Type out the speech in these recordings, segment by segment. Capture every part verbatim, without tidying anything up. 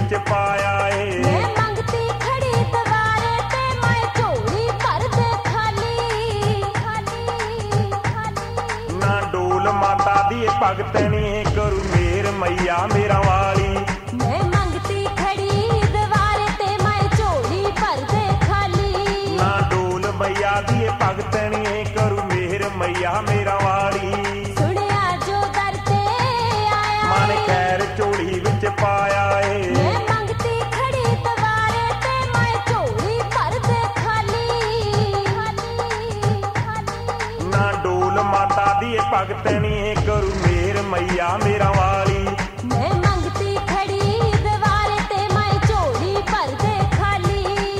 ਵਿੱਚ ਪਾਇਆ ਏ। ਮੈਂ ਮੰਗਤੀ ਖੜੀ ਦਵਾਰੇ ਤੇ ਮੈਂ ਝੋਲੀ ਭਰਦੇ ਖਾਲੀ ਖਾਲੀ ਖਾਲੀ। ਨਾ ਡੋਲ ਮਾਤਾ ਦੀ ਭਗਤਣੀ ਕਰੂ ਮੇਰ ਮਈਆ ਮੇਰਾ ਵਾਲੀ। ਮੈਂ ਮੰਗਤੀ ਖੜੀ ਦਵਾਰੇ ਤੇ ਮੈਂ ਝੋਲੀ ਭਰਦੇ ਖਾਲੀ। ਨਾ ਡੋਲ ਮਈਆ ਦੀ ਭਗਤਣੀ ਕਰੂ ਮੇਰ ਮਈਆ ਮੇਰਾ ਵਾਲੀ। ਸੁਣਿਆ ਜੋ ਦਰ ਤੇ ਆਇਆ ਮਨ ਖੈਰ ਝੋਲੀ ਵਿੱਚ ਪਾਇਆ ਏ। ਮੈਂ ਮੰਗਤੀ ਖੜੀ ਦਵਾਰੇ ਤੇ ਮੈਂ ਝੋਲੀ ਭਰਦੇ ਖਾਲੀ ਖਾਲੀ ਖਾਲੀ। ਨਾ ਡੋਲ ਮਾਤਾ ਦੀ ਭਗਤਣੀ ਕਰੂ ਮੇਰ ਮਈਆ ਮੇਰਾ ਵਾਲੀ। ਮੈਂ ਮੰਗਤੀ ਖੜੀ ਦਵਾਰੇ ਤੇ ਮੈਂ ਝੋਲੀ ਭਰਦੇ ਖਾਲੀ।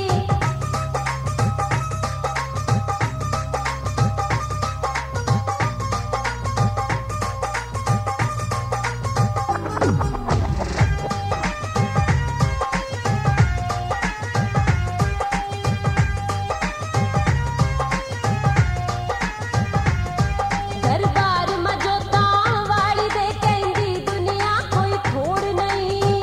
ਦਰਬਾਰ ਮਜੋਤਾਂ ਵਾਲੀ ਦੇ ਕਹਿੰਦੀ ਦੁਨੀਆ ਕੋਈ ਥੋੜ ਨਹੀਂ।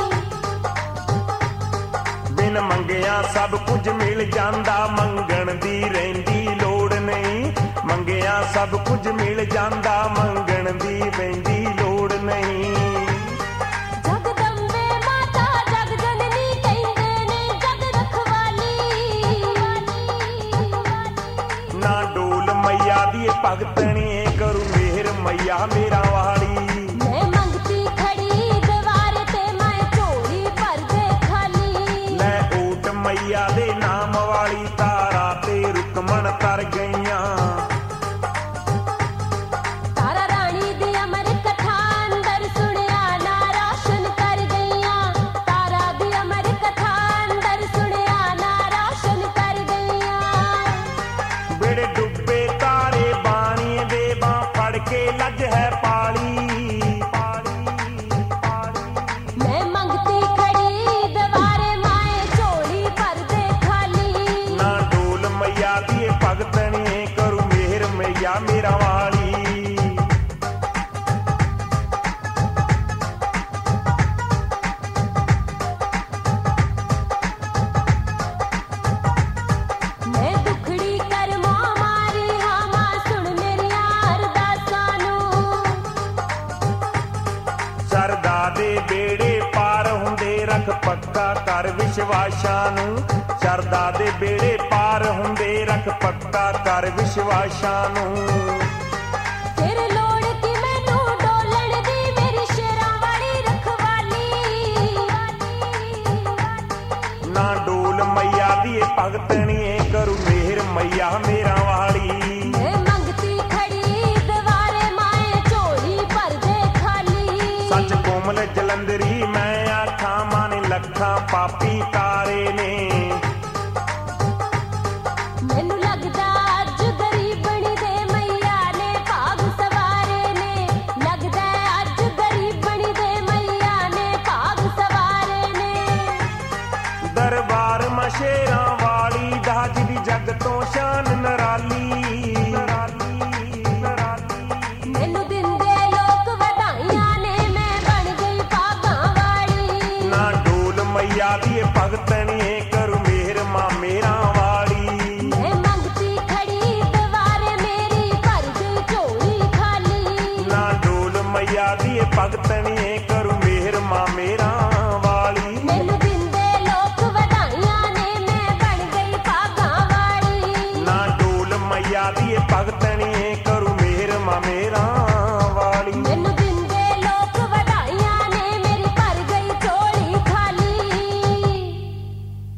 ਬਿਨ ਮੰਗਿਆ ਸਭ ਕੁਝ ਮਿਲ ਜਾਂਦਾ ਮੰਗਣ ਦੀ ਰਹਿੰਦੀ ਲੋੜ ਨਹੀਂ। ਮੰਗਿਆ ਸਭ ਕੁਝ ਮਿਲ ਜਾਂਦਾ ਮੰਗਣ ਦੀ ਪੈਂਦੀ ਲੋੜ ਨਹੀਂ। ਜਗਦੰਬੇ ਮਾਤਾ ਜਗ ਜਨਨੀ ਕਹਿੰਦੇ ਨੇ ਜਗ ਰਖਵਾਲੀ। ਨਾ ਡੋਲ ਮਈਆ ਦੀ ਭਗਤਣੀ ਕਰੂ ਮੇਰ ਮਈਆ ਮੇਰਾ ਵਾਲੀ। ਮੈਂ ਮੰਗਤੀ ਖੜੀ ਦਵਾਰੇ ਤੇ ਮੈਂ ਝੋਲੀ ਭਰਦੇ ਖਾਲੀ। ਲੈ ਓਟ ਮਈਆ ਦੇ ਨਾਮ ਵਾਲੀ ਤਾਰਾ ਤੇ ਰੁਕਮਣ ਤਰ ਗਈਆਂ। ਤਾਰਾ ਰਾਣੀ ਦੀ ਅਮਰ ਕਥਾ ਅੰਦਰ ਸੁਣਿਆ ਨਾ ਰੌਸ਼ਨ ਕਰ ਗਈਆਂ। ਤਾਰਾ ਦੀ ਅਮਰ ਕਥਾ ਅੰਦਰ ਸੁਣਿਆ ਨਾ ਰੌਸ਼ਨ ਕਰ ਗਈਆਂ। ਬੇੜੇ ਡੁੱਬੇ ਤਾਰੇ ਬਾਣੀ ਦੇ ਬਾਂ ਫੜ ਕੇ ਲੱਜ ਹੈ ਪਾਲੀ ਪਾਲੀ ਪਾਲੀ। ਮੈਂ ਮੰਗਤੀ ਖੜੀ ਦਵਾਰੇ ਮਾਏ ਝੋਲੀ ਭਰਦੇ ਖਾਲੀ। ਨਾ ਡੋਲ ਮਈਆ ਦੀ ਭਗਤਣੀ ਕਰੂ ਮੇਰ ਮਈਆ ਮੇਰਾ ਵਾਲੀ। ਮੈਂ ਦੁਖੜੀ ਕਰਮਾਂ ਮਾਰੀ ਹਾਂ ਮਾਂ ਸੁਣ ਮੇਰੀਆਂ ਅਰਦਾਸਾਂ ਨੂੰ। ਸਰਦਾ ਦੇ ਬੇੜੇ ਪਾਰ ਹੁੰਦੇ ਰੱਖ ਪੱਕਾ ਕਰ ਵਿਸ਼ਵਾਸਾਂ ਨੂੰ। ਸਰਦਾ ਦੇ ਬੇੜੇ ਪਾਰ ਹੁੰਦੇ ਰੱਖ ਪੱਕਾ ਕਰ ਵਿਸ਼ਵਾਸਾਂ ਨੂੰ। ਫਿਰ ਲੋੜ ਕੀ ਮੈਨੂੰ ਡੋਲਣ ਦੀ ਮੇਰੀ ਸ਼ੇਰਾਂ ਵਾਲੀ ਰਖਵਾਲੀ। ਨਾ ਡੋਲ ਮਈਆ ਦੀ ਭਗਤਣੀ ਕਰੂ ਮੇਰ ਮਈਆ ਮੇਰਾ ਵਾਲੀ। ਮੈਂ ਮੰਗਤੀ ਖੜੀ ਦਵਾਰੇ ਮਾਏ ਝੋਲੀ ਭਰਦੇ ਖਾਲੀ। ਸੱਚ ਕੋਮਲ ਜਲੰਧਰੀ ਮੈਂ ਆਖਾਂ ਮਾਨੇ ਲੱਖਾਂ ਪਾਪੀ ਤਾਰੇ ਨੇ। ਮੈਨੂੰ ਲੱਗਦਾ ਅੱਜ ਗਰੀਬਣੀ ਦੇ ਮਈਆ ਨੇ ਭਾਗ ਸਵਾਰੇ ਨੇ। ਲੱਗਦਾ ਅੱਜ ਗਰੀਬਣੀ ਦੇ ਮਈਆ ਨੇ ਭਾਗ ਸਵਾਰੇ ਨੇ। ਦਰਬਾਰ ਮਸ਼ੇਰਾਂ ਵਾਲੀ ਦਾ ਜਿਹਦੀ ਜਗ ਤੋਂ ਸ਼ਾਨ ਨਰਾਲੀ ਨਰਾਲੀ ਨਰਾਲੀ। ਮੈਨੂੰ ਦਿੰਦੇ ਲੋਕ ਵਧਾਈਆਂ ਨੇ ਮੈਂ ਬਣ ਗਈ ਭਾਗਾਂ ਵਾਲੀ। ਨਾ ਡੋਲ ਮਈਆ ਦੀ ਭਗਤਣੀ ਕਰੂ ਮੇਰ ਮਾਂ ਮੇਰਾ ਵਾਲੀ। ਮੈਂ ਮੰਗਤੀ ਖੜੀ ਦਵਾਰੇ ਮੇਰੀ ਭਰ ਗਈ ਝੋਲੀ ਖਾਲੀ। ਨਾ ਡੋਲ ਮਈਆ ਦੀ ਭਗਤਣੀ ਕਰੂ ਮੇਰ ਮਾਂ ਮੇਰਾ ਵਾਲੀ। ਮੈਨੂੰ ਦਿੰਦੇ ਲੋਕ ਵਧਾਈਆਂ ਨੇ ਮੈਂ ਬਣ ਗਈ ਭਾਗਾਂ ਵਾਲੀ। ਨਾ ਡੋਲ ਮਈਆ ਦੀ ਭਗਤ